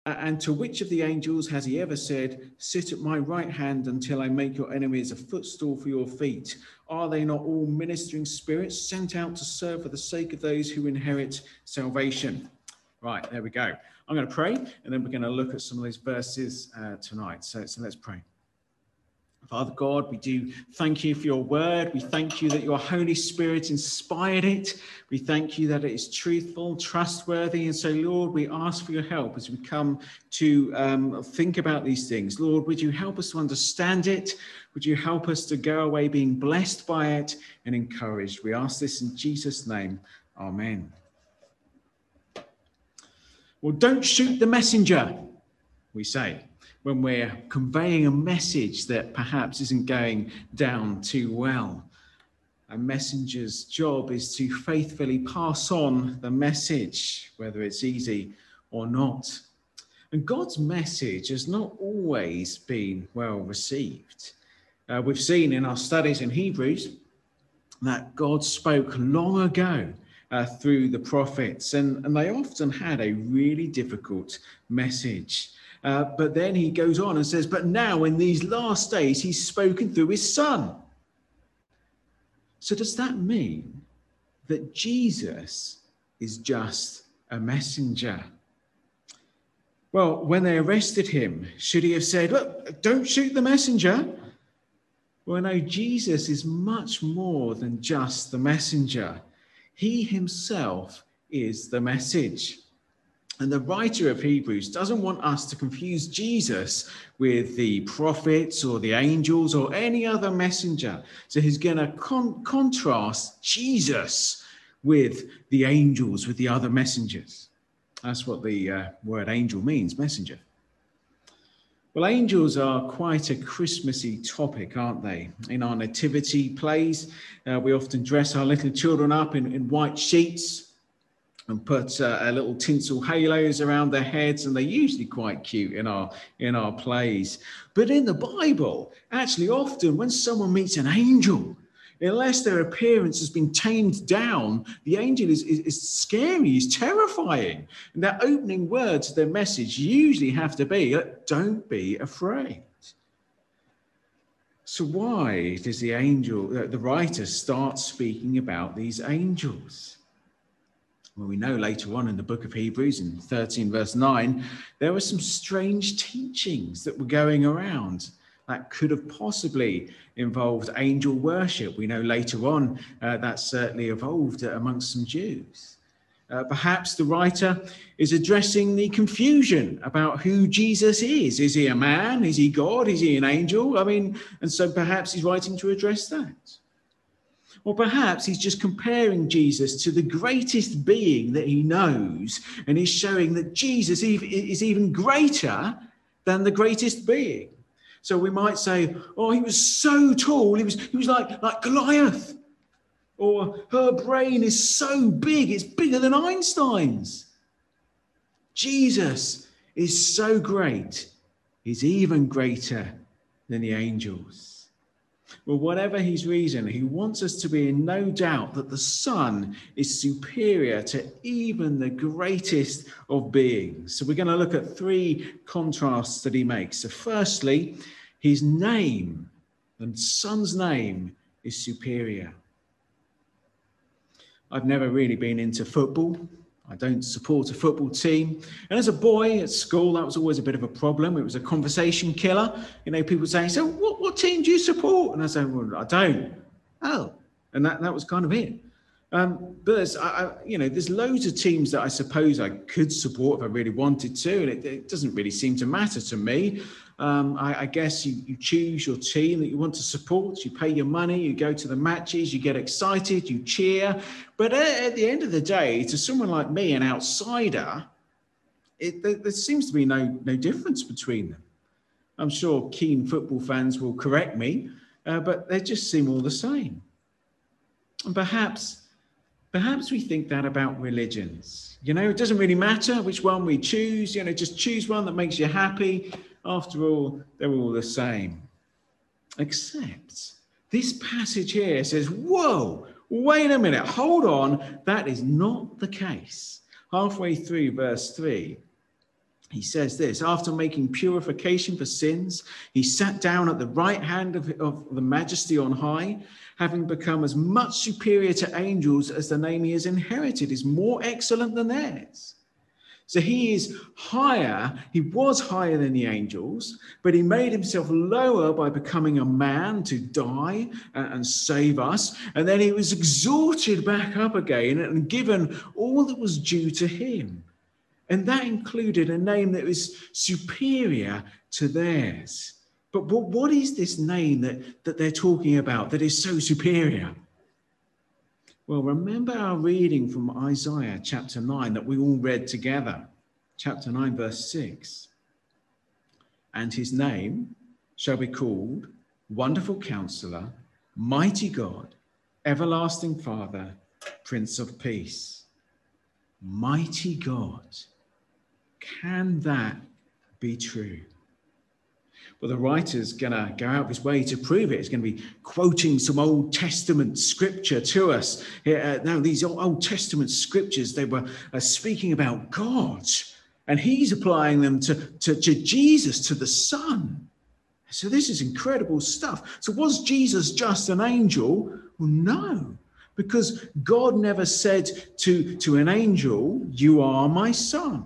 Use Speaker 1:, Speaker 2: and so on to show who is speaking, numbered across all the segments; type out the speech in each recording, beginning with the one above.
Speaker 1: And to which of the angels has he ever said, sit at my right hand until I make your enemies a footstool for your feet? Are they not all ministering spirits sent out to serve for the sake of those who inherit salvation? Right, there we go. I'm going to pray, and then we're going to look at some of those verses tonight. So let's pray. Father God, we do thank you for your word. We thank you that your Holy Spirit inspired it. We thank you that it is truthful, trustworthy. And so, Lord, we ask for your help as we come to think about these things. Lord, would you help us to understand it? Would you help us to go away being blessed by it and encouraged? We ask this in Jesus' name. Amen. Well, don't shoot the messenger, we say, when we're conveying a message that perhaps isn't going down too well. A messenger's job is to faithfully pass on the message, whether it's easy or not. And God's message has not always been well received. We've seen in our studies in Hebrews that God spoke long ago through the prophets, and they often had a really difficult message. But then he goes on and says, but now in these last days, he's spoken through his son. So does that mean that Jesus is just a messenger? Well, when they arrested him, should he have said, look, don't shoot the messenger? Well, no, Jesus is much more than just the messenger. He himself is the message. And the writer of Hebrews doesn't want us to confuse Jesus with the prophets or the angels or any other messenger. So he's going to contrast Jesus with the angels, with the other messengers. That's what the word angel means, messenger. Well, angels are quite a Christmassy topic, aren't they? In our nativity plays, we often dress our little children up in white sheets and put little tinsel halos around their heads, and they're usually quite cute in our plays. But in the Bible, actually often when someone meets an angel, unless their appearance has been tamed down, the angel is scary, is terrifying. And their opening words of their message usually have to be, don't be afraid. So why does the writer start speaking about these angels? Well, we know later on in the book of Hebrews in 13 verse 9, there were some strange teachings that were going around that could have possibly involved angel worship. We know later on that certainly evolved amongst some Jews. Perhaps the writer is addressing the confusion about who Jesus is. Is he a man? Is he God? Is he an angel? And so perhaps he's writing to address that. Or perhaps he's just comparing Jesus to the greatest being that he knows, and he's showing that Jesus is even greater than the greatest being. So we might say, oh, he was so tall, he was like Goliath. Or her brain is so big, it's bigger than Einstein's. Jesus is so great, he's even greater than the angels. Well, whatever his reason, he wants us to be in no doubt that the Son is superior to even the greatest of beings. So we're going to look at three contrasts that he makes. So firstly, his name, the Son's name, is superior. I've never really been into football. I don't support a football team. And as a boy at school, that was always a bit of a problem. It was a conversation killer. People saying, so what team do you support? And I say, well, I don't. Oh, and that was kind of it. But there's loads of teams that I suppose I could support if I really wanted to. And it doesn't really seem to matter to me. I guess you choose your team that you want to support, you pay your money, you go to the matches, you get excited, you cheer. But at the end of the day, to someone like me, an outsider, there seems to be no difference between them. I'm sure keen football fans will correct me, but they just seem all the same. And perhaps we think that about religions. It doesn't really matter which one we choose, just choose one that makes you happy. After all, they're all the same. Except this passage here says, whoa, wait a minute, hold on. That is not the case. Halfway through verse 3, He says this: after making purification for sins, he sat down at the right hand of the majesty on high, having become as much superior to angels as the name he has inherited is more excellent than theirs. So he is higher, he was higher than the angels, but he made himself lower by becoming a man to die and save us. And then he was exalted back up again and given all that was due to him. And that included a name that was superior to theirs. But what is this name that they're talking about that is so superior? Well, remember our reading from Isaiah chapter 9 that we all read together. Chapter 9, verse 6. And his name shall be called Wonderful Counselor, Mighty God, Everlasting Father, Prince of Peace. Mighty God. Can that be true? Well, the writer's going to go out of his way to prove it. He's going to be quoting some Old Testament scripture to us. Now, these Old Testament scriptures, they were speaking about God, and he's applying them to Jesus, to the Son. So this is incredible stuff. So was Jesus just an angel? Well, no, because God never said to an angel, "You are my son."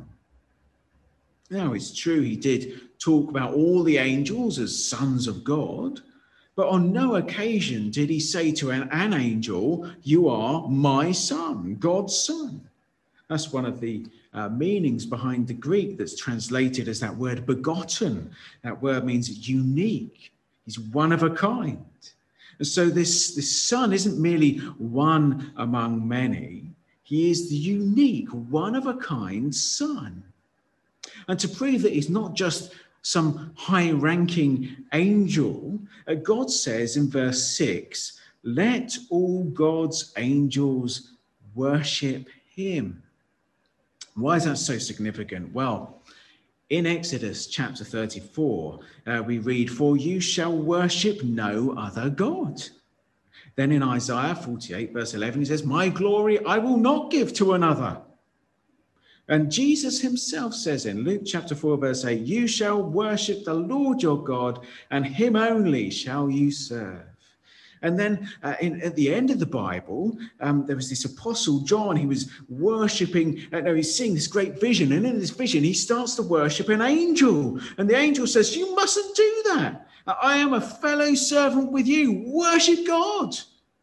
Speaker 1: Now, it's true, he did talk about all the angels as sons of God, but on no occasion did he say to an angel, "You are my son, God's son." That's one of the meanings behind the Greek that's translated as that word begotten. That word means unique. He's one of a kind. And so this son isn't merely one among many. He is the unique, one of a kind son. And to prove that he's not just some high-ranking angel, God says in verse 6, "Let all God's angels worship him." Why is that so significant? Well, in Exodus chapter 34, we read, "For you shall worship no other God." Then in Isaiah 48, verse 11, he says, "My glory I will not give to another." And Jesus himself says in Luke chapter 4, verse 8, "You shall worship the Lord your God, and him only shall you serve." And then at the end of the Bible, there was this apostle John. He was worshipping, he's seeing this great vision. And in this vision, he starts to worship an angel. And the angel says, "You mustn't do that. I am a fellow servant with you. Worship God."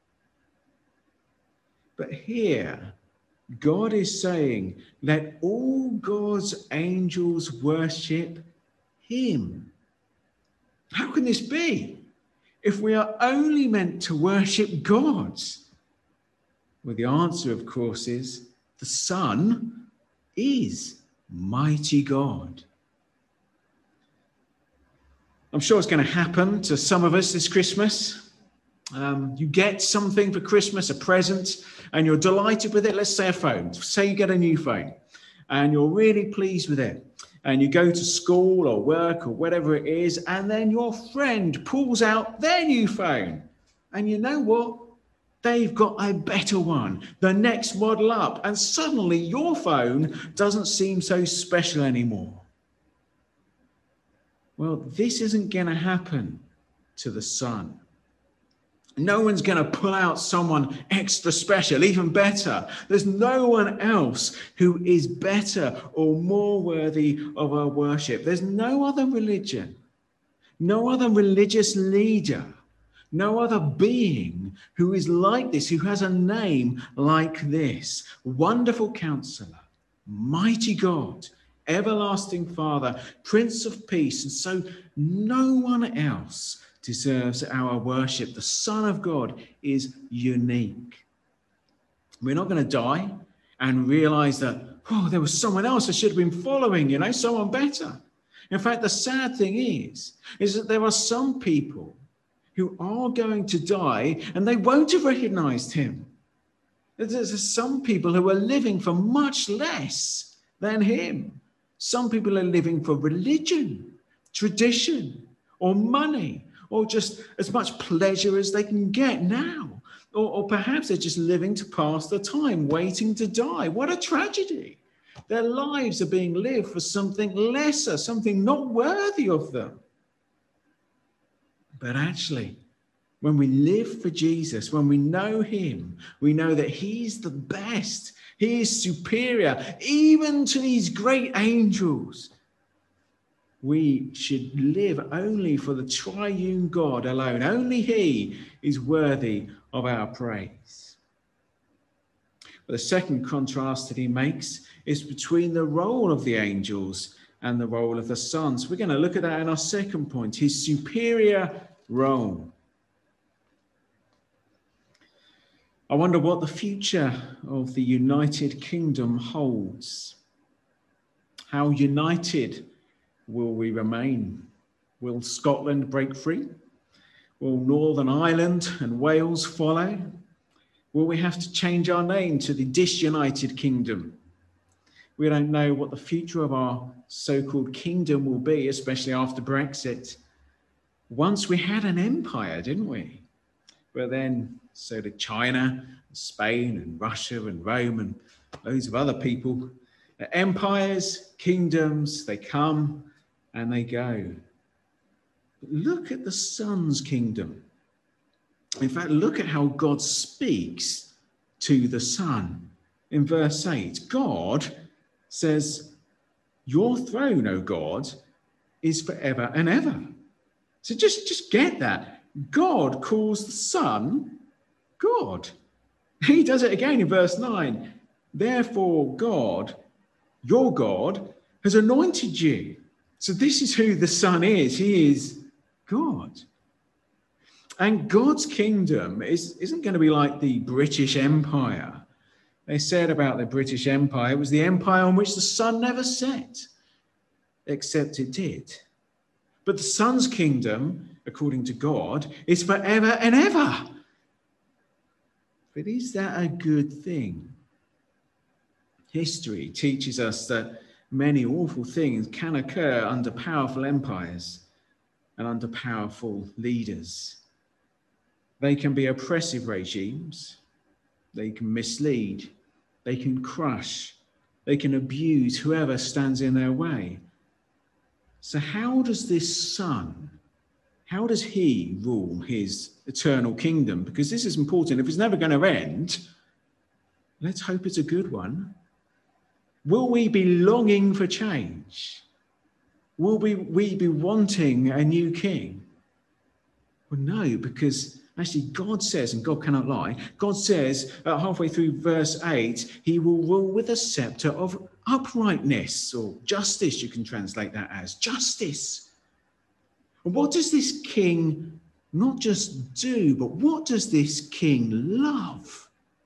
Speaker 1: But here, God is saying, let all God's angels worship him. How can this be if we are only meant to worship God? Well, the answer, of course, is the Son is mighty God. I'm sure it's going to happen to some of us this Christmas. You get something for Christmas, a present, and you're delighted with it. Let's say a phone. Say you get a new phone and you're really pleased with it. And you go to school or work or whatever it is, and then your friend pulls out their new phone. And you know what? They've got a better one, the next model up. And suddenly your phone doesn't seem so special anymore. Well, this isn't going to happen to the Son. No one's going to pull out someone extra special, even better. There's no one else who is better or more worthy of our worship. There's no other religion, no other religious leader, no other being who is like this, who has a name like this. Wonderful Counselor, Mighty God, Everlasting Father, Prince of Peace. And so no one else deserves our worship. The Son of God is unique. We're not going to die and realize that, there was someone else I should have been following, someone better. In fact, the sad thing is that there are some people who are going to die and they won't have recognized him. There's some people who are living for much less than him. Some people are living for religion, tradition, or money, or just as much pleasure as they can get now. Or perhaps they're just living to pass the time, waiting to die. What a tragedy. Their lives are being lived for something lesser, something not worthy of them. But actually, when we live for Jesus, when we know him, we know that he's the best. He is superior, even to these great angels. We should live only for the triune God alone. Only he is worthy of our praise. But the second contrast that he makes is between the role of the angels and the role of the Son. So we're going to look at that in our second point, his superior role. I wonder what the future of the United Kingdom holds. How united will we remain? Will Scotland break free? Will Northern Ireland and Wales follow? Will we have to change our name to the Disunited Kingdom? We don't know what the future of our so-called kingdom will be, especially after Brexit. Once we had an empire, didn't we? But then so did China, Spain and Russia and Rome and loads of other people. Empires, kingdoms, they come and they go. But look at the Son's kingdom. In fact, look at how God speaks to the Son. In verse 8, God says, "Your throne, O God, is forever and ever." So just get that. God calls the Son God. He does it again in verse 9. "Therefore God, your God, has anointed you." So this is who the Son is. He is God. And God's kingdom isn't going to be like the British Empire. They said about the British Empire, it was the empire on which the sun never set, except it did. But the Son's kingdom, according to God, is forever and ever. But is that a good thing? History teaches us that many awful things can occur under powerful empires and under powerful leaders. They can be oppressive regimes. They can mislead. They can crush. They can abuse whoever stands in their way. So how does this Son, how does he rule his eternal kingdom? Because this is important. If it's never going to end, let's hope it's a good one. Will we be longing for change? Will we be wanting a new king? Well, no, because actually God says, and God cannot lie, God says halfway through verse 8, he will rule with a scepter of uprightness, or justice, you can translate that as justice. And what does this king not just do, but what does this king love?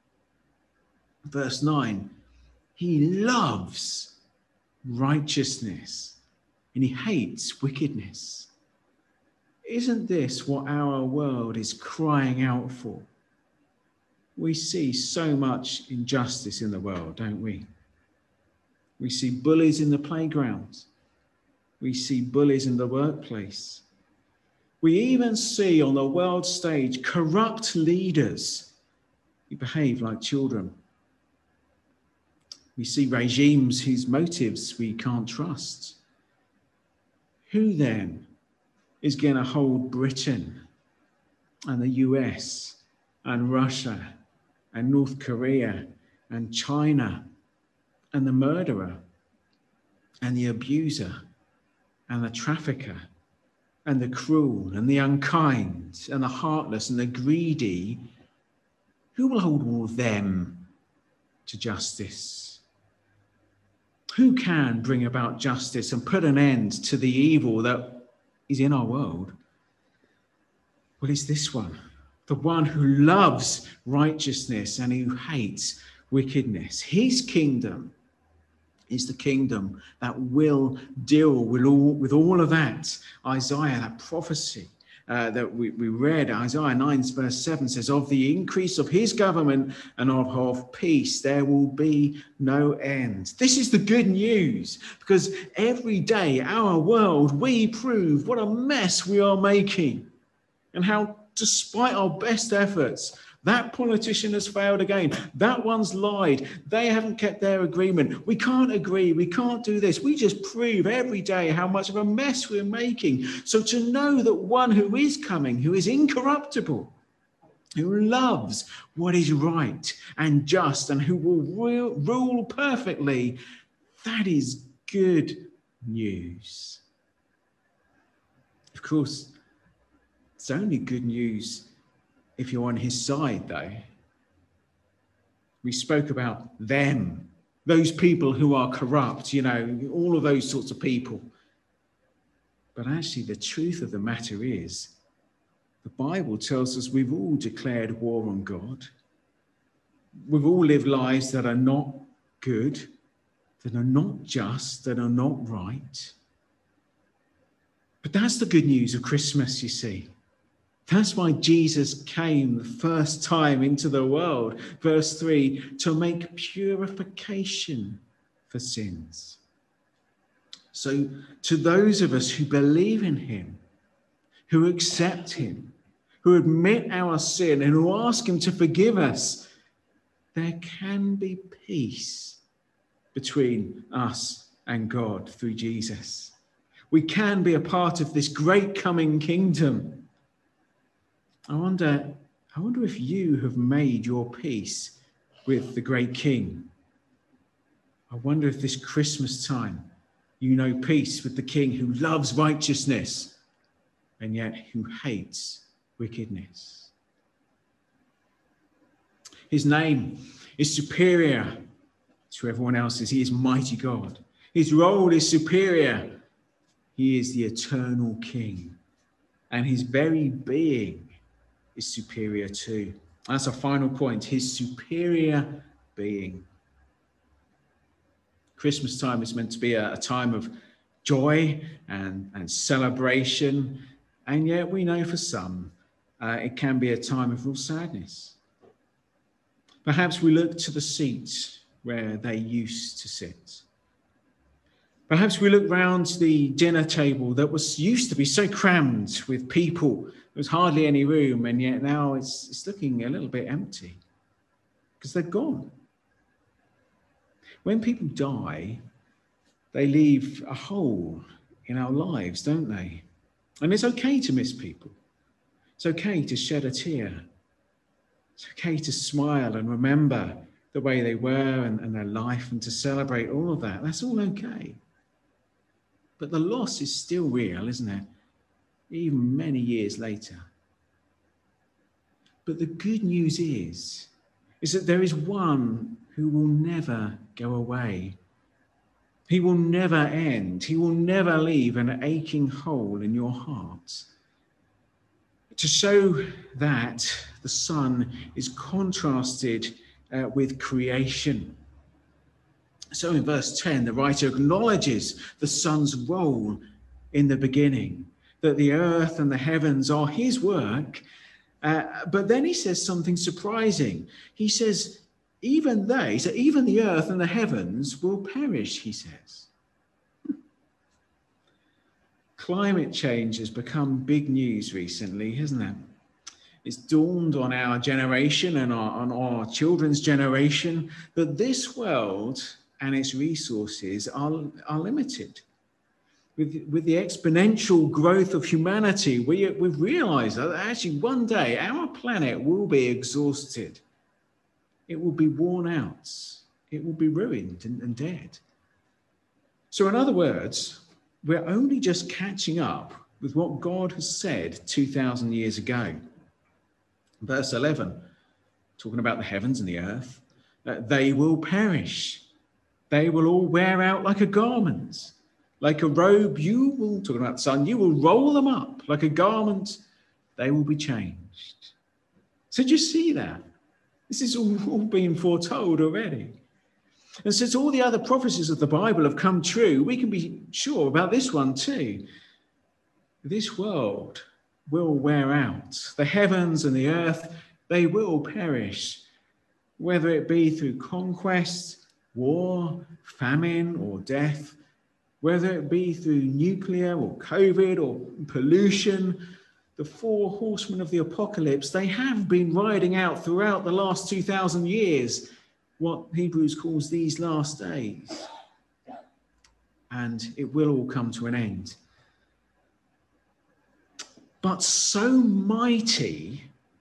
Speaker 1: Verse 9, he loves righteousness and he hates wickedness. Isn't this what our world is crying out for? We see so much injustice in the world, don't we? We see bullies in the playgrounds. We see bullies in the workplace. We even see on the world stage corrupt leaders who behave like children. We see regimes whose motives we can't trust. Who then is going to hold Britain and the US and Russia and North Korea and China and the murderer and the abuser and the trafficker and the cruel and the unkind and the heartless and the greedy? Who will hold all of them to justice? Who can bring about justice and put an end to the evil that is in our world? Well, it's this one, the one who loves righteousness and who hates wickedness. His kingdom is the kingdom that will deal with all of that. Isaiah, that prophecy that we read, Isaiah 9 verse 7 says, "Of the increase of his government and of peace, there will be no end." This is the good news, because every day our world, we prove what a mess we are making and how, despite our best efforts, That politician has failed again. That one's lied. They haven't kept their agreement. We can't agree. We can't do this. We just prove every day how much of a mess we're making. So to know that one who is coming, who is incorruptible, who loves what is right and just, and who will rule perfectly, that is good news. Of course, it's only good news if you're on his side, though. We spoke about them, those people who are corrupt, all of those sorts of people. But actually, the truth of the matter is, the Bible tells us we've all declared war on God. We've all lived lives that are not good, that are not just, that are not right. But that's the good news of Christmas, you see. That's why Jesus came the first time into the world, verse 3, to make purification for sins. So to those of us who believe in him, who accept him, who admit our sin and who ask him to forgive us, there can be peace between us and God through Jesus. We can be a part of this great coming kingdom. I wonder if you have made your peace with the great King. I wonder if this Christmas time you know peace with the King who loves righteousness and yet who hates wickedness. His name is superior to everyone else's. He is mighty God. His role is superior. He is the eternal King, and his very being is superior too. That's our final point, his superior being. Christmas time is meant to be a time of joy and celebration, and yet we know for some it can be a time of real sadness. Perhaps we look to the seats where they used to sit. Perhaps we look round the dinner table that used to be so crammed with people. There was hardly any room, and yet now it's looking a little bit empty because they're gone. When people die, they leave a hole in our lives, don't they? And it's okay to miss people. It's okay to shed a tear. It's okay to smile and remember the way they were and their life and to celebrate all of that. That's all okay. But the loss is still real, isn't it? Even many years later. But the good news is that there is one who will never go away. He will never end. He will never leave an aching hole in your heart. To show that, the Son is contrasted with creation. So in verse 10, the writer acknowledges the Son's role in the beginning, that the earth and the heavens are his work. But then he says something surprising. He says, even the earth and the heavens will perish, he says. Climate change has become big news recently, hasn't it? It's dawned on our generation and on our children's generation that this world and its resources are limited. With the exponential growth of humanity, we've realized that actually one day our planet will be exhausted. It will be worn out. It will be ruined and dead. So in other words, we're only just catching up with what God has said 2,000 years ago. Verse 11, talking about the heavens and the earth, they will perish. They will all wear out like a garment. Like a robe, talking about the sun, you will roll them up. Like a garment, they will be changed. So do you see that? This is all being foretold already. And since all the other prophecies of the Bible have come true, we can be sure about this one too. This world will wear out. The heavens and the earth, they will perish, whether it be through conquest, war, famine, or death, whether it be through nuclear or COVID or pollution, the four horsemen of the apocalypse, they have been riding out throughout the last 2,000 years, what Hebrews calls these last days. And it will all come to an end. But so mighty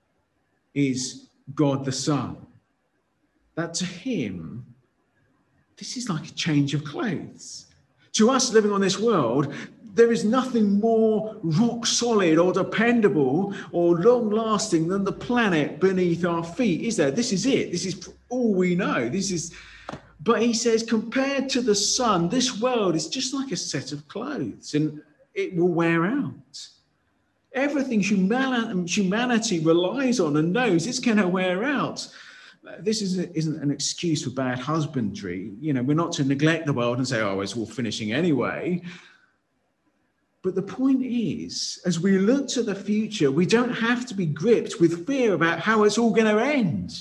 Speaker 1: is God the Son that to him, this is like a change of clothes. To us living on this world, there is nothing more rock solid or dependable or long lasting than the planet beneath our feet, is there? This is it. This is all we know. But he says, compared to the sun, this world is just like a set of clothes and it will wear out. Everything humanity relies on and knows, it's going to wear out. This isn't an excuse for bad husbandry. We're not to neglect the world and say, oh, it's all finishing anyway. But the point is, as we look to the future, we don't have to be gripped with fear about how it's all going to end.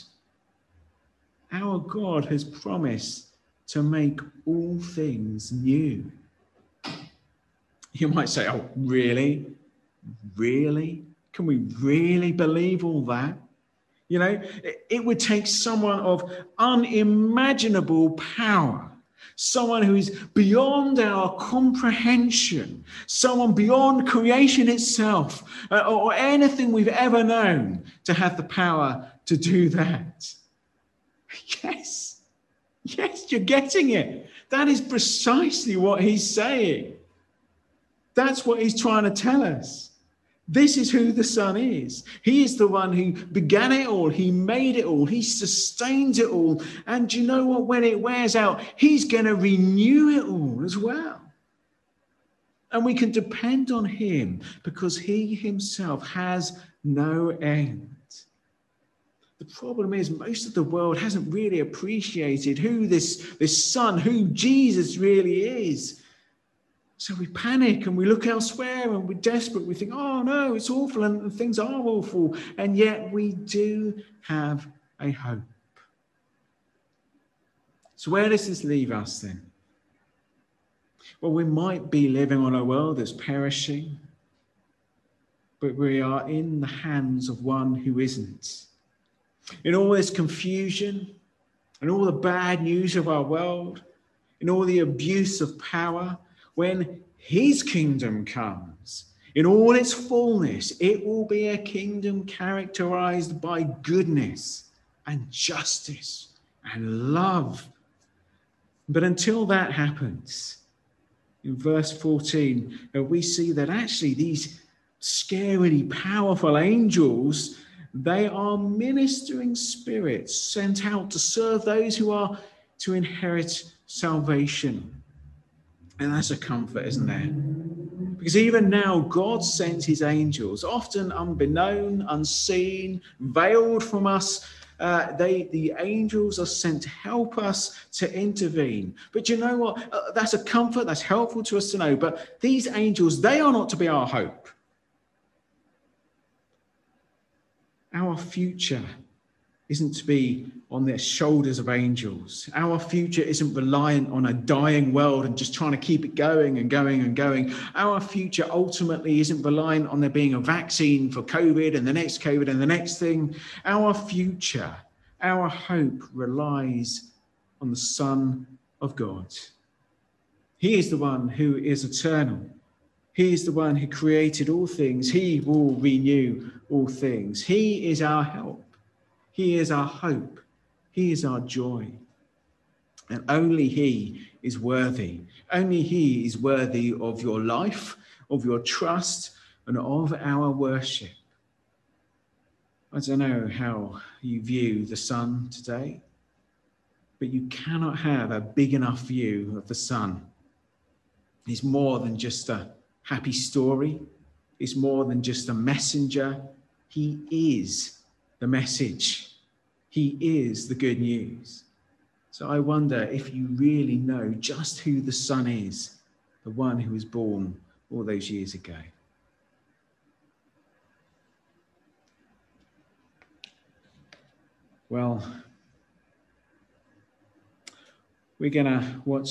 Speaker 1: Our God has promised to make all things new. You might say, oh, really? Really? Can we really believe all that? It would take someone of unimaginable power, someone who is beyond our comprehension, someone beyond creation itself, or anything we've ever known, to have the power to do that. Yes, you're getting it. That is precisely what he's saying. That's what he's trying to tell us. This is who the Son is. He is the one who began it all. He made it all. He sustains it all. And do you know what? When it wears out, he's going to renew it all as well. And we can depend on him because he himself has no end. The problem is most of the world hasn't really appreciated who this Son, who Jesus really is. So we panic and we look elsewhere and we're desperate. We think, oh no, it's awful, and things are awful. And yet we do have a hope. So where does this leave us then? Well, we might be living on a world that's perishing, but we are in the hands of one who isn't. In all this confusion and all the bad news of our world, in all the abuse of power, when his kingdom comes in all its fullness, it will be a kingdom characterized by goodness and justice and love. But until that happens, in verse 14, we see that actually these scarily powerful angels, they are ministering spirits sent out to serve those who are to inherit salvation. And that's a comfort, isn't there? Because even now, God sends his angels, often unbeknown, unseen, veiled from us. The angels are sent to help us, to intervene. But you know what? That's a comfort, that's helpful to us to know. But these angels, they are not to be our hope. Our future isn't to be on the shoulders of angels. Our future isn't reliant on a dying world and just trying to keep it going and going and going. Our future ultimately isn't reliant on there being a vaccine for COVID and the next COVID and the next thing. Our future, our hope relies on the Son of God. He is the one who is eternal. He is the one who created all things. He will renew all things. He is our help. He is our hope. He is our joy. And only he is worthy. Only he is worthy of your life, of your trust, and of our worship. I don't know how you view the Son today, but you cannot have a big enough view of the Son. He's more than just a happy story. He's more than just a messenger. He is the message. He is the good news. So I wonder if you really know just who the Son is, the one who was born all those years ago. Well, we're going to watch